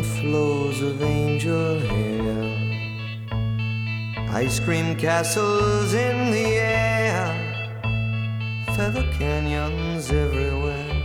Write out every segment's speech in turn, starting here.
flows of angel hair, ice cream castles in the air, feather canyons everywhere.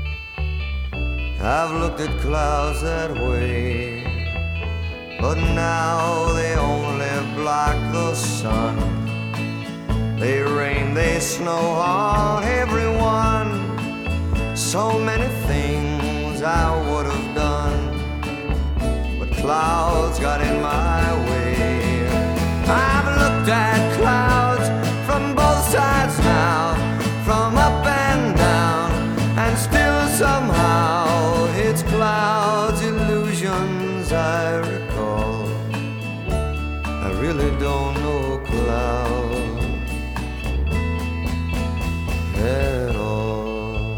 I've looked at clouds that way, but now they only block the sun. They rain, they snow on everyone. So many things I would have done, but clouds got in my way. I've looked at clouds from both sides now, from up and down, and still somehow it's clouds, illusions I recall. I really don't know clouds at all.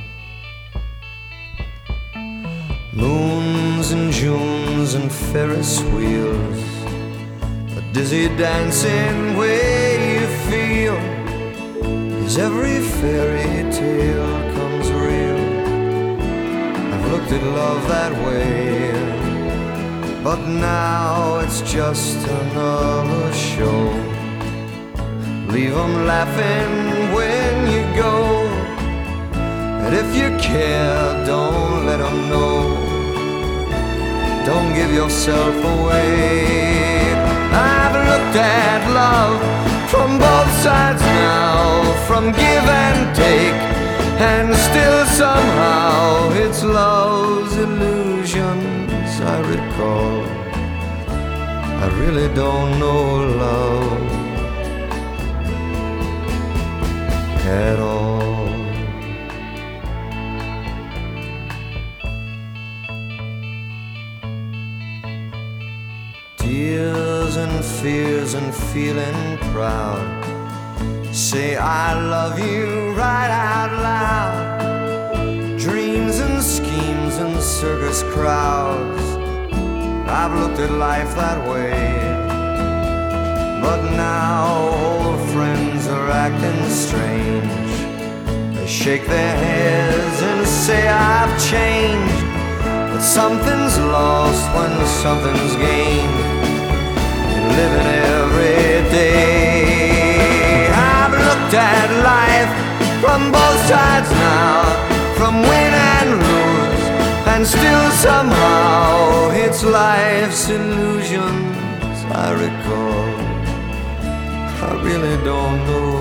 Moons and Junes and Ferris wheels, a dizzy dancing way you feel, as every fairy tale comes real. I've looked at love that way, but now it's just another show. Leave 'em laughing when you go, and if you care, don't let 'em know. Don't give yourself away. I've looked at love from both sides now, from give and take, and still somehow it's love's illusions I recall. I really don't know love at all. Tears and fears and feeling proud, say I love you right out loud. Dreams and schemes and circus crowds, I've looked at life that way, but now old friends are acting strange. They shake their heads and say I've changed, but something's lost when something's gained. Living every day. I've looked at life from both sides now, from win and lose, and still somehow it's life's illusions I recall. I really don't know